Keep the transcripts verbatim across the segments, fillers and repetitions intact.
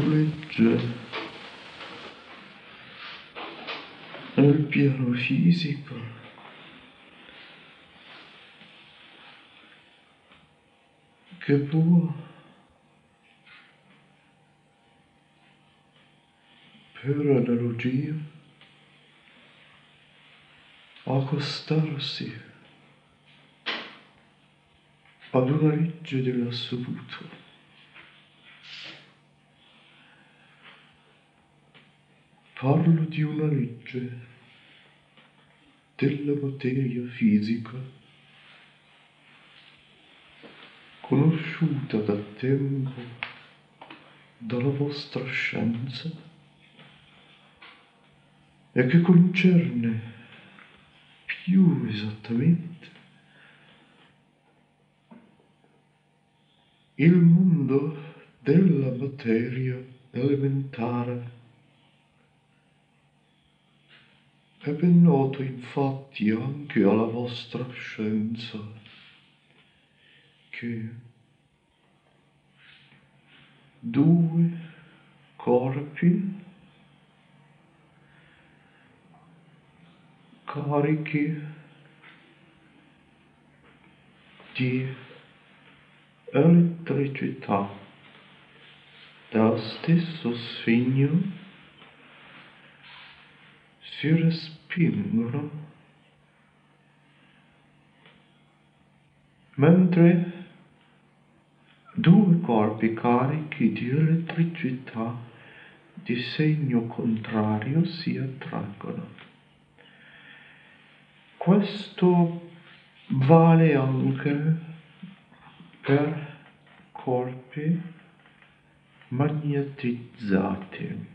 legge nel piano fisico che può per analogia accostarsi ad una legge dell'assoluto. Parlo di una legge della materia fisica conosciuta da tempo dalla vostra scienza e che concerne più esattamente il mondo della materia elementare. È ben noto infatti anche alla vostra scienza che due corpi carichi di elettricità dello stesso segno si respingono, mentre due corpi carichi di elettricità di segno contrario si attraggono. Questo vale anche per corpi magnetizzati.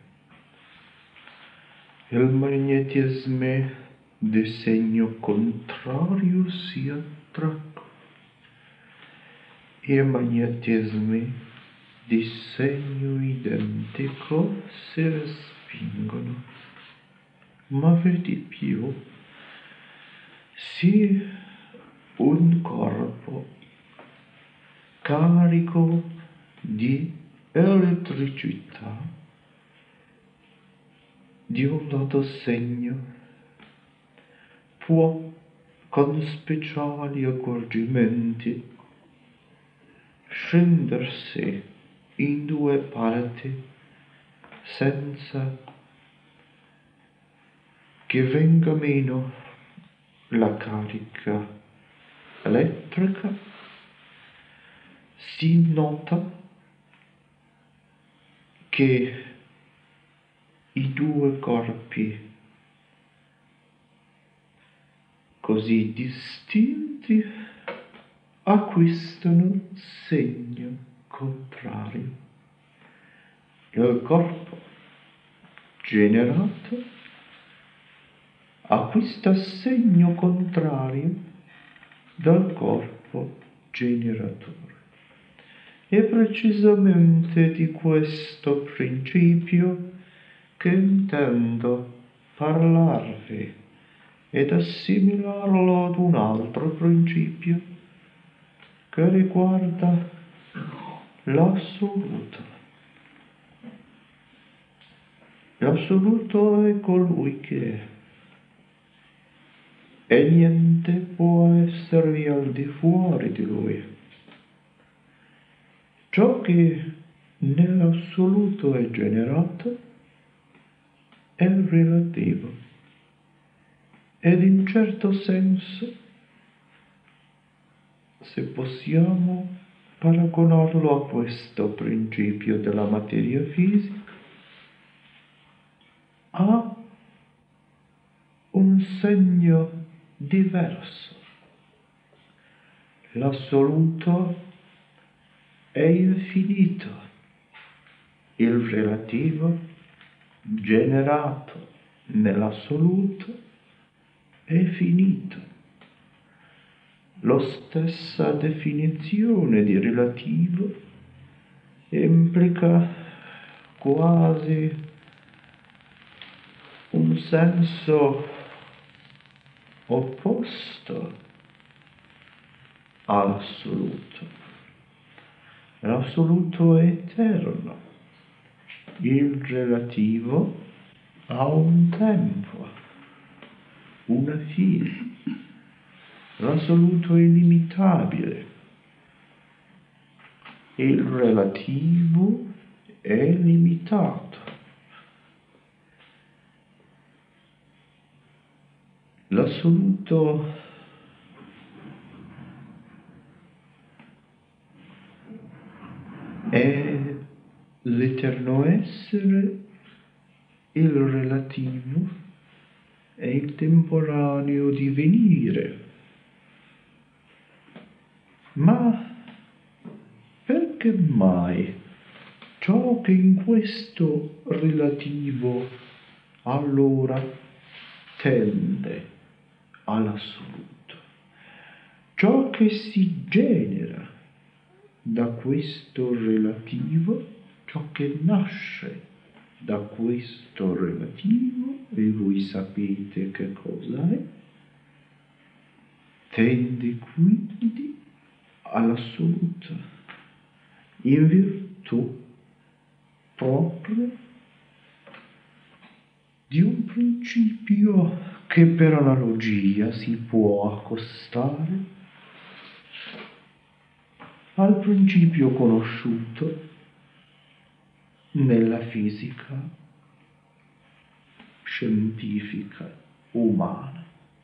Il magnetismo di segno contrario si attraggono. I magnetismi di segno identico si respingono. Ma per di più, se un corpo carico di elettricità di un dato segno può, con speciali accorgimenti, scendersi in due parti senza che venga meno la carica elettrica, si nota che i due corpi così distinti acquistano segno contrario. Il corpo generato acquista segno contrario dal corpo generatore. È precisamente di questo principio che intendo parlarvi ed assimilarlo ad un altro principio che riguarda l'assoluto. L'assoluto è colui che è e niente può esservi al di fuori di lui. Ciò che nell'assoluto è generato è relativo ed in certo senso, se possiamo paragonarlo a questo principio della materia fisica, ha un segno diverso. L'assoluto è infinito, il relativo generato nell'assoluto è finito. La stessa definizione di relativo implica quasi un senso opposto all'assoluto. L'assoluto è eterno, il relativo ha un tempo, una fine. L'assoluto è illimitabile. Il relativo è limitato. L'assoluto è l'eterno essere, il relativo è il temporaneo divenire. Ma perché mai ciò che in questo relativo allora tende all'assoluto, ciò che si genera da questo relativo, ciò che nasce da questo relativo, e voi sapete che cosa è, tende quindi all'assoluto, in virtù proprio di un principio che per analogia si può accostare al principio conosciuto nella fisica scientifica umana.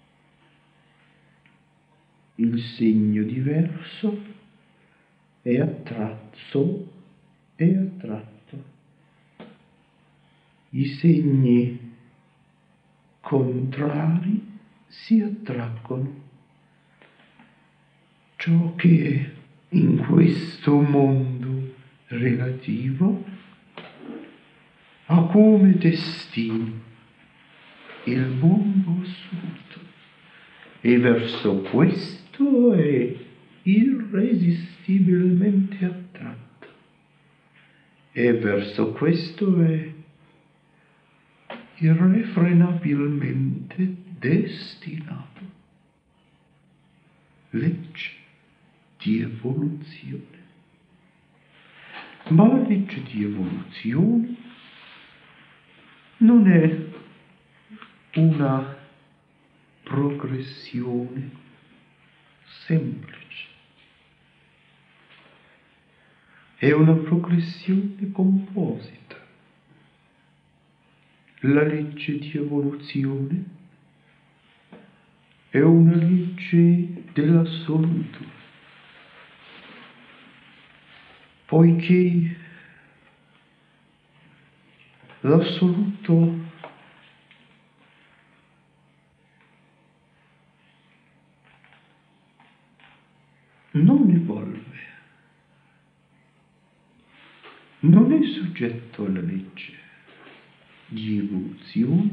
Il segno diverso è attratto, è attratto. I segni contrari si attraggono. Ciò che in questo mondo relativo ha come destino il mondo assoluto, e verso questo è irresistibilmente attratto, e verso questo è irrefrenabilmente destinato. Legge di evoluzione. Ma la legge di evoluzione non è una progressione semplice, è una progressione composita. La legge di evoluzione è una legge dell'assoluto, poiché l'assoluto non evolve, non è soggetto alla legge di evoluzione,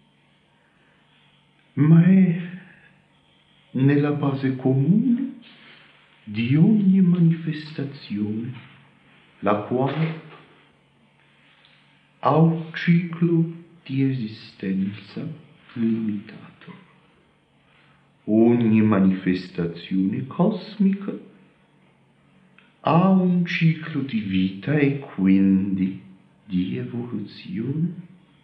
ma è nella base comune di ogni manifestazione, la quale ha un ciclo di esistenza limitato. Ogni manifestazione cosmica ha un ciclo di vita e quindi di evoluzione.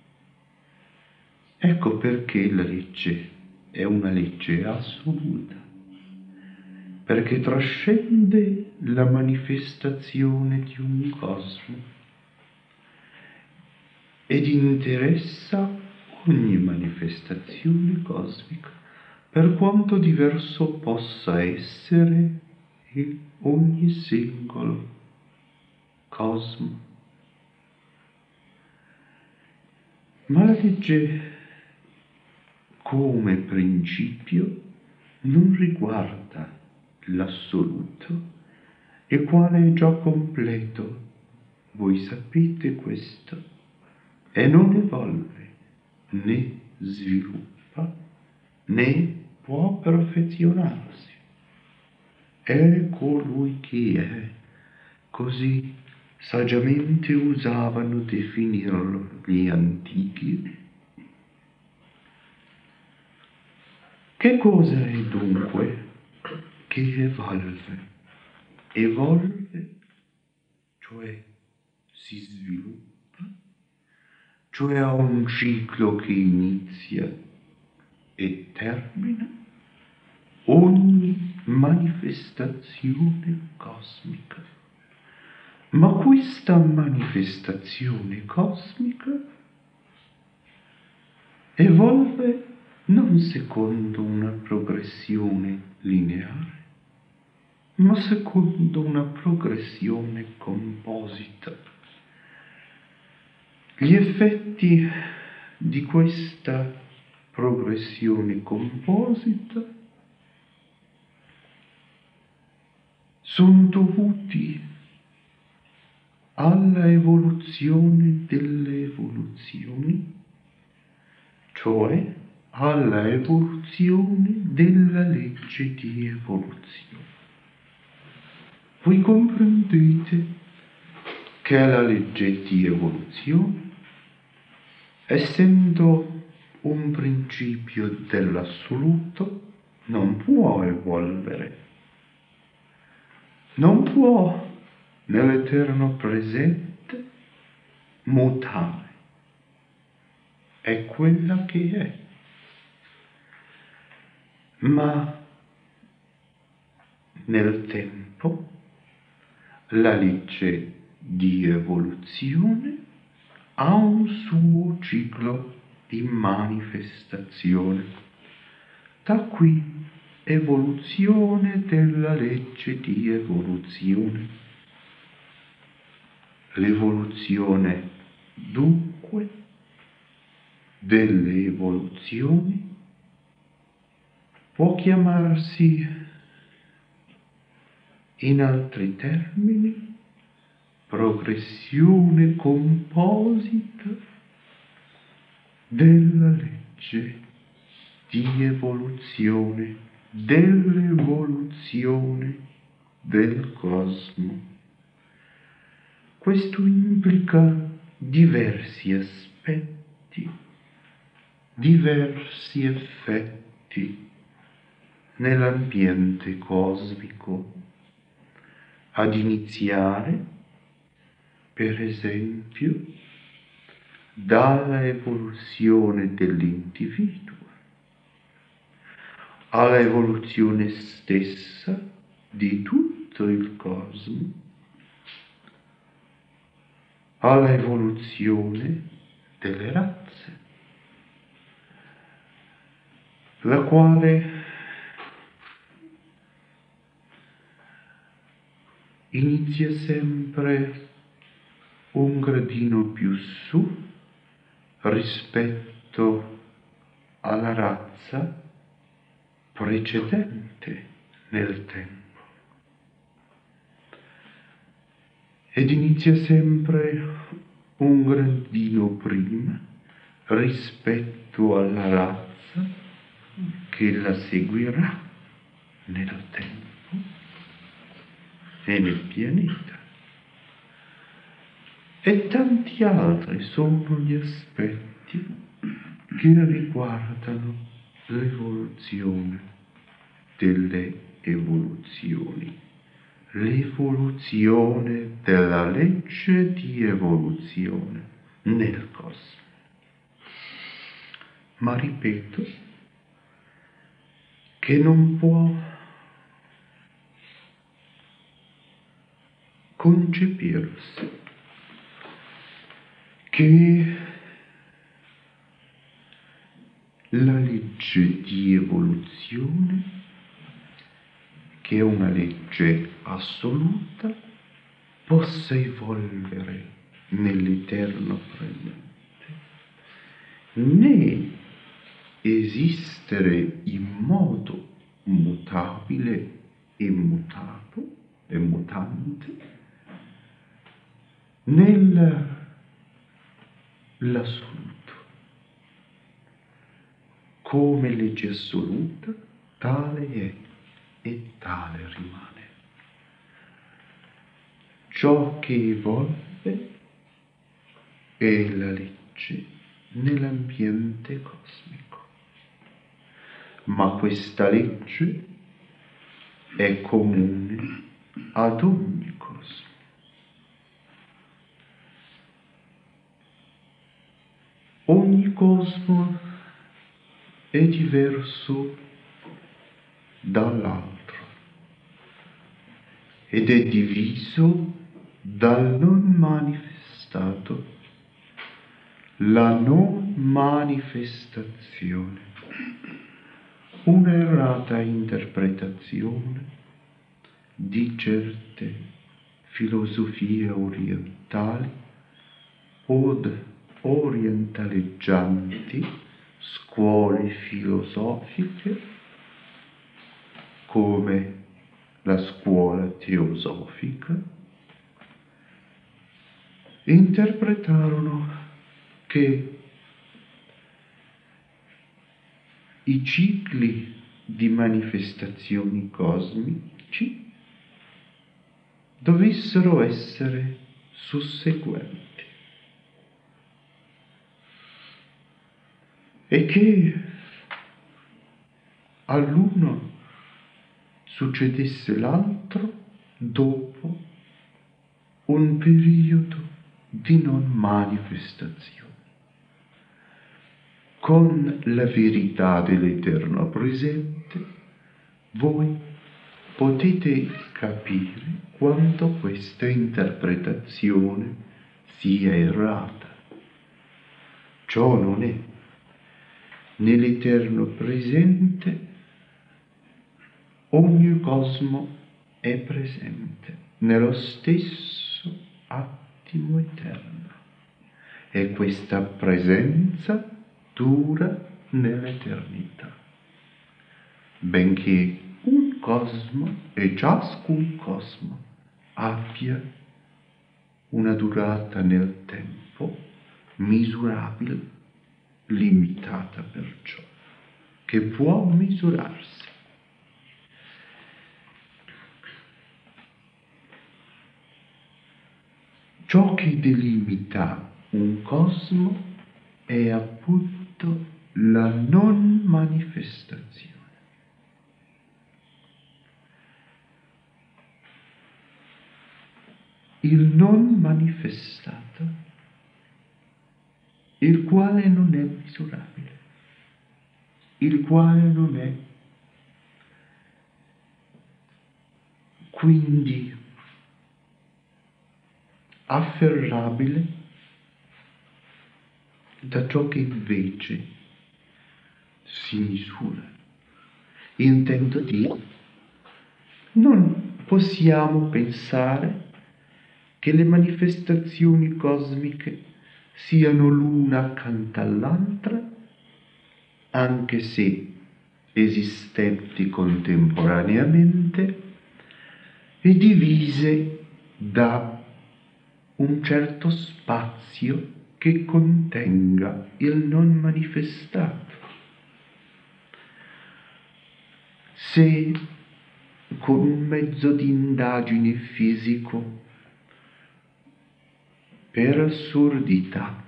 Ecco perché la legge è una legge assoluta, perché trascende la manifestazione di un cosmo ed interessa ogni manifestazione cosmica, per quanto diverso possa essere ogni singolo cosmo. Ma la legge come principio non riguarda l'assoluto, il quale è già completo, voi sapete questo, e non evolve, né sviluppa, né può perfezionarsi. È colui che è, così saggiamente usavano definirlo gli antichi. Che cosa è dunque che evolve? Evolve, cioè si sviluppa, cioè a un ciclo che inizia e termina ogni manifestazione cosmica. Ma questa manifestazione cosmica evolve non secondo una progressione lineare, ma secondo una progressione composita. Gli effetti di questa progressione composita sono dovuti alla evoluzione delle evoluzioni, cioè alla evoluzione della legge di evoluzione. Voi comprendete che la legge di evoluzione, essendo un principio dell'assoluto, non può evolvere, non può nell'eterno presente mutare. È quella che è. Ma nel tempo la legge di evoluzione ha un suo ciclo di manifestazione. Da qui evoluzione della legge di evoluzione. L'evoluzione dunque delle evoluzioni può chiamarsi in altri termini progressione composita della legge di evoluzione, dell'evoluzione del cosmo. Questo implica diversi aspetti, diversi effetti nell'ambiente cosmico, ad iniziare, per esempio, dalla evoluzione dell'individuo, alla evoluzione stessa di tutto il cosmo, alla evoluzione delle razze, la quale inizia sempre un gradino più su rispetto alla razza precedente nel tempo, ed inizia sempre un gradino prima rispetto alla razza che la seguirà nel tempo e nel pianeta. E tanti altri sono gli aspetti che riguardano l'evoluzione delle evoluzioni, l'evoluzione della legge di evoluzione nel cosmo. Ma ripeto che non può concepirsi che la legge di evoluzione, che è una legge assoluta, possa evolvere nell'eterno presente, né esistere in modo mutabile e mutato e mutante nell'assoluto. Come legge assoluta, tale è e tale rimane. Ciò che evolve è la legge nell'ambiente cosmico, ma questa legge è comune ad ogni cosmo. ogni cosmo è diverso dall'altro ed è diviso dal non manifestato, la non manifestazione, un'errata interpretazione di certe filosofie orientali od orientaleggianti scuole filosofiche come la scuola teosofica, interpretarono che i cicli di manifestazioni cosmici dovessero essere susseguenti e che all'uno succedesse l'altro dopo un periodo di non manifestazione. Con la verità dell'Eterno presente, voi potete capire quanto questa interpretazione sia errata. Ciò non è. Nell'Eterno presente ogni cosmo è presente nello stesso attimo eterno e questa presenza dura nell'eternità, benché un cosmo e ciascun cosmo abbia una durata nel tempo misurabile, limitata perciò, che può misurarsi. Ciò che delimita un cosmo è appunto la non manifestazione. Il non manifestato, il quale non è misurabile, il quale non è quindi afferrabile da ciò che invece si misura. Intendo dire, non possiamo pensare che le manifestazioni cosmiche siano l'una accanto all'altra, anche se esistenti contemporaneamente e divise da un certo spazio che contenga il non manifestato. Se con un mezzo di indagine fisico, per assurdità,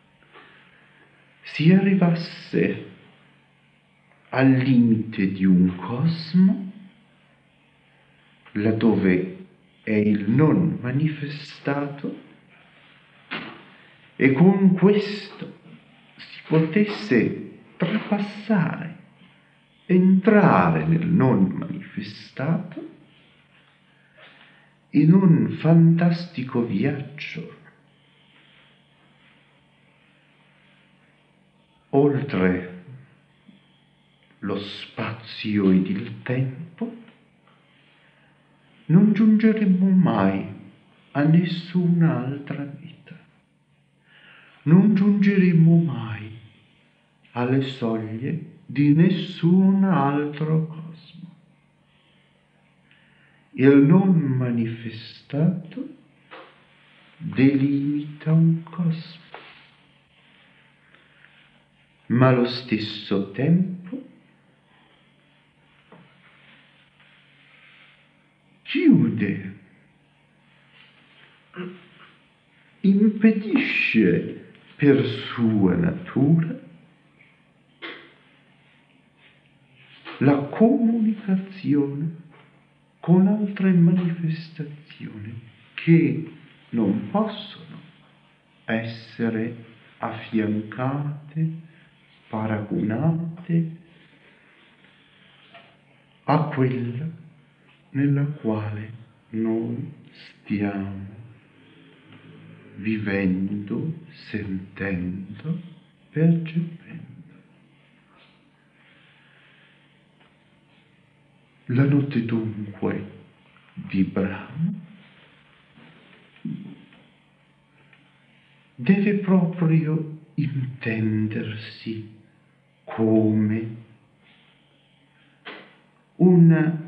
si arrivasse al limite di un cosmo, laddove è il non manifestato, e con questo si potesse trapassare, entrare nel non manifestato in un fantastico viaggio oltre lo spazio ed il tempo, non giungeremmo mai a nessun'altra vita. Non giungeremo mai alle soglie di nessun altro cosmo. Il non manifestato delimita un cosmo, ma allo stesso tempo chiude, impedisce per sua natura la comunicazione con altre manifestazioni che non possono essere affiancate, paragonate a quella nella quale noi stiamo vivendo, sentendo, percependo. La notte dunque di Brahma deve proprio intendersi come un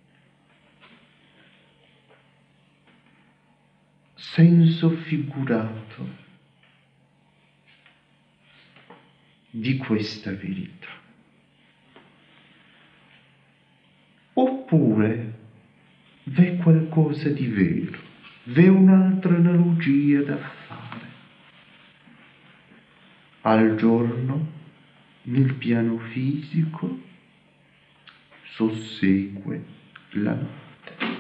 senso figurato di questa verità. Oppure v'è qualcosa di vero, v'è un'altra analogia da fare. Al giorno, nel piano fisico, sussegue la notte.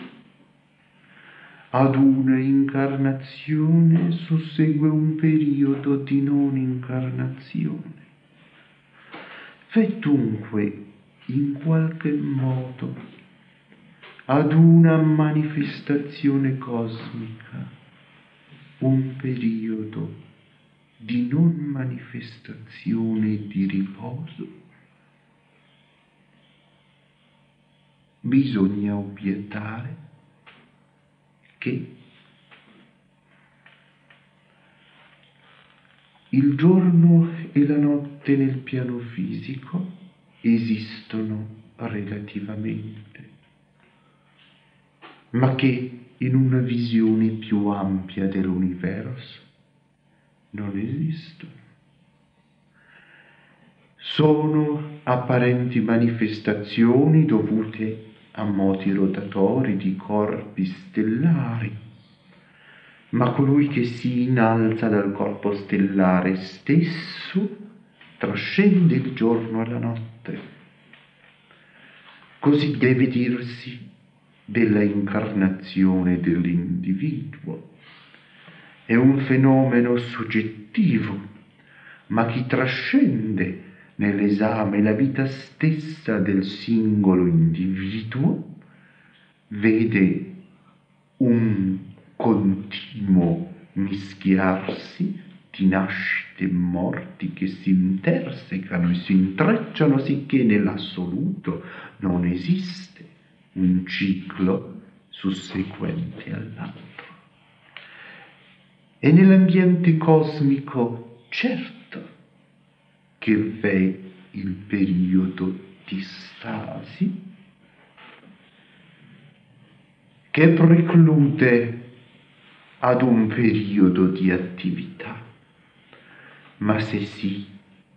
Ad una incarnazione sussegue un periodo di non incarnazione. V'è dunque, in qualche modo, ad una manifestazione cosmica, un periodo di non manifestazione e di riposo. Bisogna obiettare che il giorno e la notte nel piano fisico esistono relativamente, ma che in una visione più ampia dell'universo non esistono. Sono apparenti manifestazioni dovute a moti rotatori di corpi stellari, ma colui che si innalza dal corpo stellare stesso trascende il giorno e la notte. Così deve dirsi della incarnazione dell'individuo. È un fenomeno soggettivo, ma chi trascende nell'esame la vita stessa del singolo individuo vede un continuo mischiarsi di nascite e morti che si intersecano e si intrecciano, sicché nell'assoluto non esiste un ciclo susseguente all'altro. E nell'ambiente cosmico, certo, che v'è il periodo di stasi che preclude ad un periodo di attività, ma se si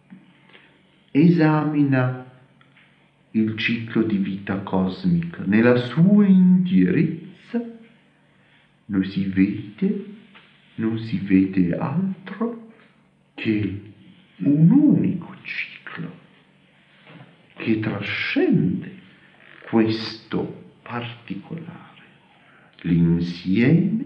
esamina il ciclo di vita cosmica nella sua interezza, non si vede, non si vede altro che un unico ciclo che trascende questo particolare. L'insieme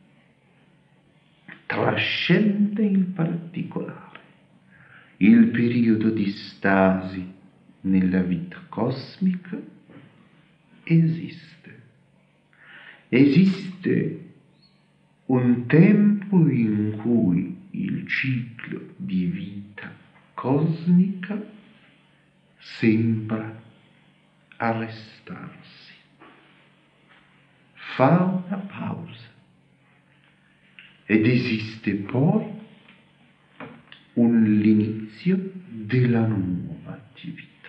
trascende il particolare. Il periodo di stasi nella vita cosmica esiste. Esiste un tempo in cui il ciclo di vita cosmica sembra arrestarsi, fa una pausa ed esiste poi un l'inizio della nuova attività.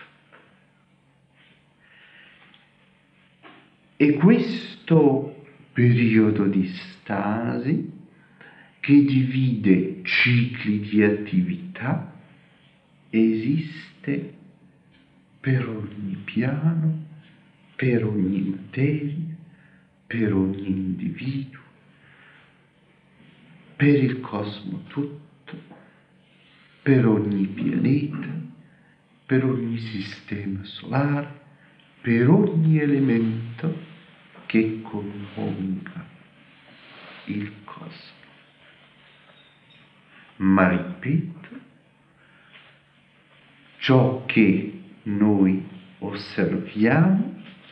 E questo periodo di stasi che divide cicli di attività esiste per ogni piano, per ogni materia, per ogni individuo, per il cosmo tutto, per ogni pianeta, per ogni sistema solare, per ogni elemento che componga il cosmo. Ma ripeto, ciò che noi osserviamo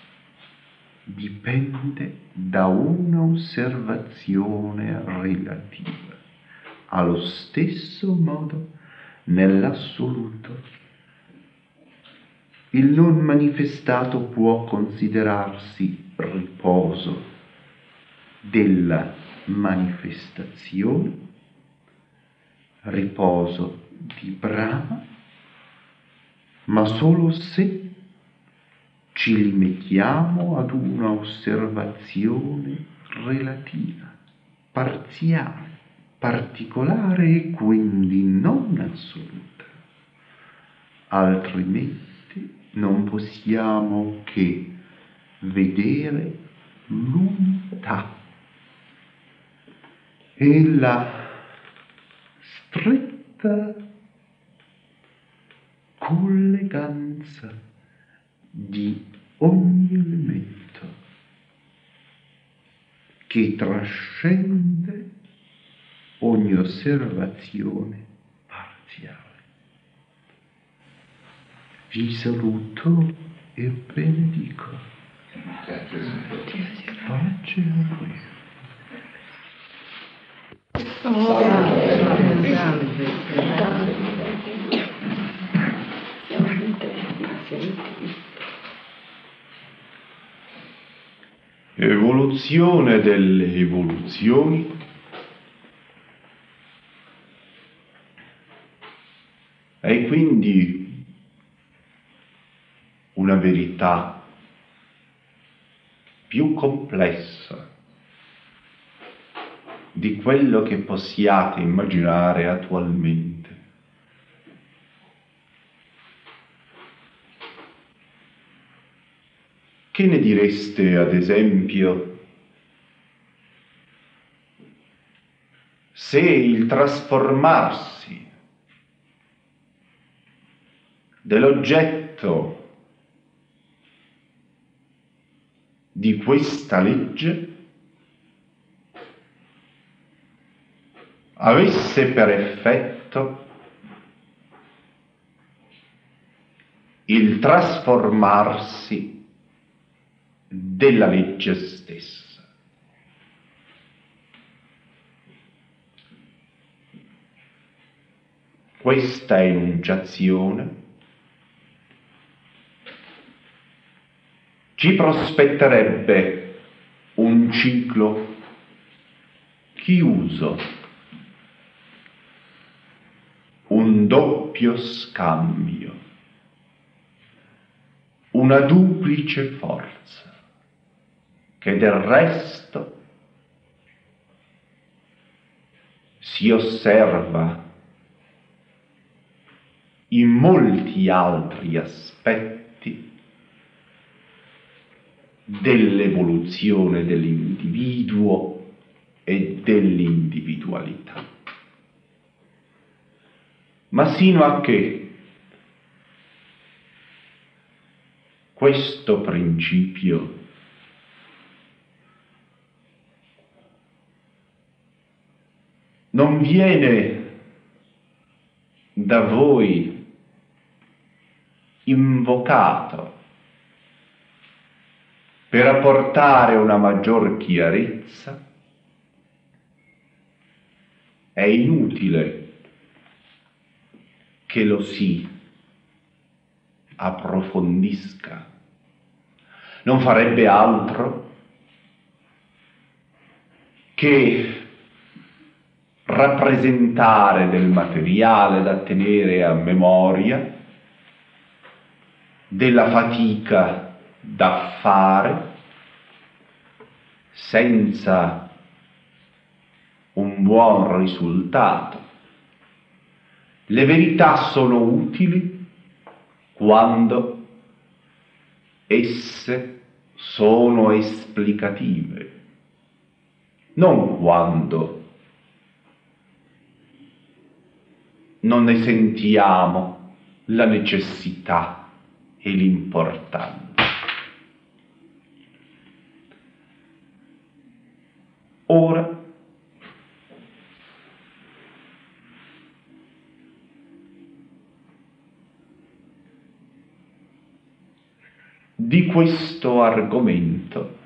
dipende da un'osservazione relativa. Allo stesso modo, nell'assoluto, il non manifestato può considerarsi riposo della manifestazione, riposo di Brahma, ma solo se ci limitiamo ad una osservazione relativa, parziale, particolare e quindi non assoluta. Altrimenti non possiamo che vedere l'unità e la stretta colleganza di ogni elemento che trascende ogni osservazione parziale. Vi saluto e benedico. Pace a voi. Evoluzione delle evoluzioni. È quindi una verità più complessa di quello che possiate immaginare attualmente. Che ne direste, ad esempio, se il trasformarsi dell'oggetto di questa legge avesse per effetto il trasformarsi della legge stessa? Questa enunciazione ci prospetterebbe un ciclo chiuso, un doppio scambio, una duplice forza, che del resto si osserva in molti altri aspetti dell'evoluzione dell'individuo e dell'individualità. Ma sino a che questo principio non viene da voi invocato per apportare una maggior chiarezza, è inutile che lo si approfondisca. Non farebbe altro che rappresentare del materiale da tenere a memoria, della fatica da fare, senza un buon risultato. Le verità sono utili quando esse sono esplicative, non quando non ne sentiamo la necessità e l'importanza. Ora Di questo argomento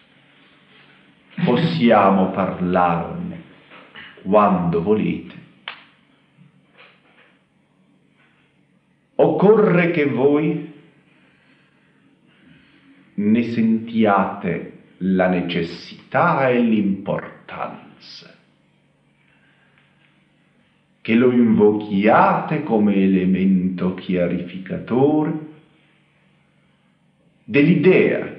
possiamo parlarne quando volete. Occorre che voi ne sentiate la necessità e l'importanza, che lo invochiate come elemento chiarificatore dell'idea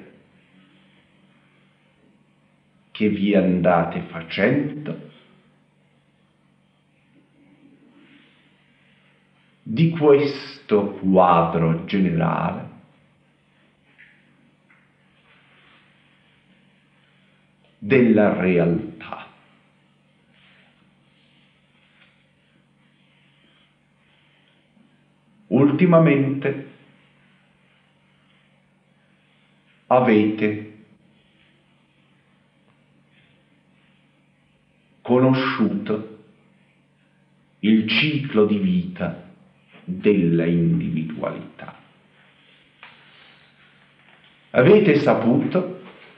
che vi andate facendo di questo quadro generale della realtà. Ultimamente avete conosciuto il ciclo di vita della individualità. Avete saputo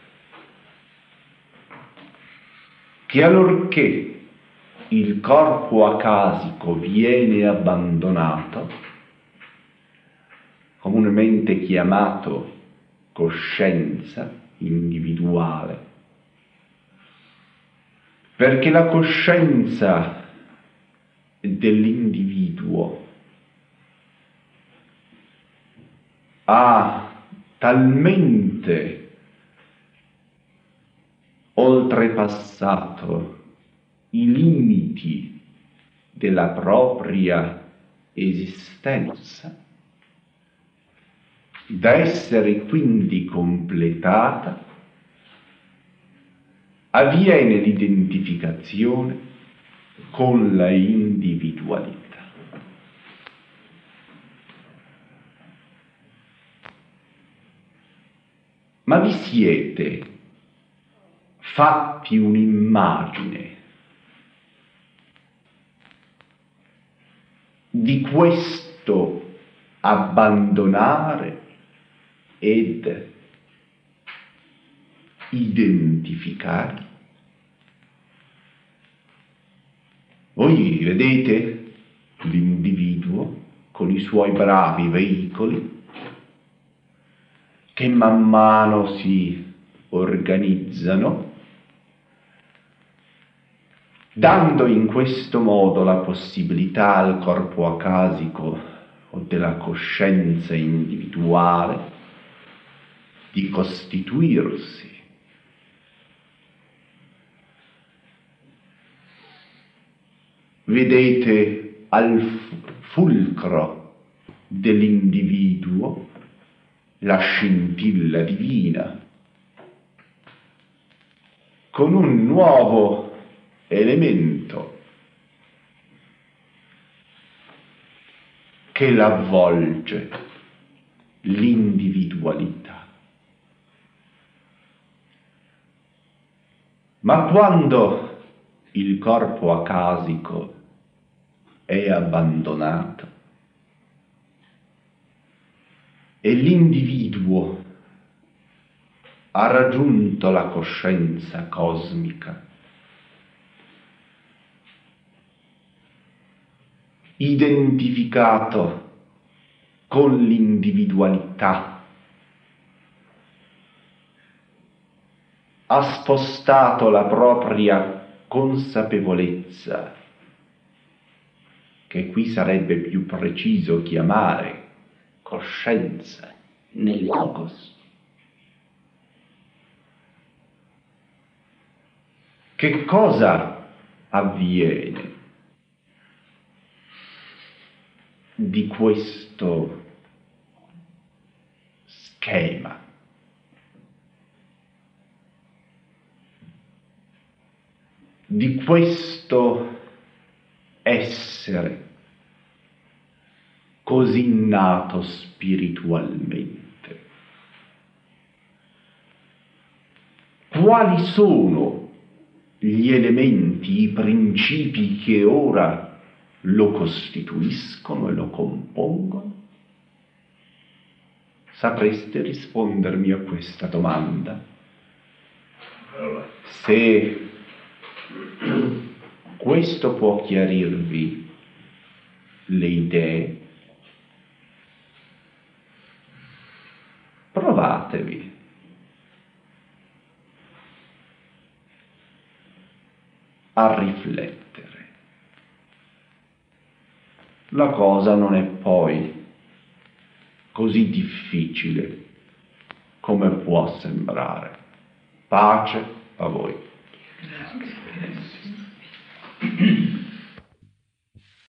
che allorché il corpo acasico viene abbandonato, comunemente chiamato coscienza individuale, perché la coscienza dell'individuo ha talmente oltrepassato i limiti della propria esistenza da essere quindi completata, avviene l'identificazione con la individualità. Ma vi siete fatti un'immagine di questo abbandonare ed identificare? Voi vedete l'individuo con i suoi bravi veicoli che man mano si organizzano, dando in questo modo la possibilità al corpo acasico o della coscienza individuale di costituirsi. Vedete al fulcro dell'individuo la scintilla divina, con un nuovo elemento che l'avvolge, l'individualità. Ma quando il corpo acasico è abbandonato e l'individuo ha raggiunto la coscienza cosmica, identificato con l'individualità, ha spostato la propria consapevolezza, che qui sarebbe più preciso chiamare coscienza nel logos. Che cosa avviene di questo schema? Di questo essere così nato spiritualmente? Quali sono gli elementi, i principi che ora lo costituiscono e lo compongono? Sapreste rispondermi a questa domanda? Se questo può chiarirvi le idee, provatevi. A riflettere. La cosa non è poi così difficile come può sembrare. Pace a voi. Grazie.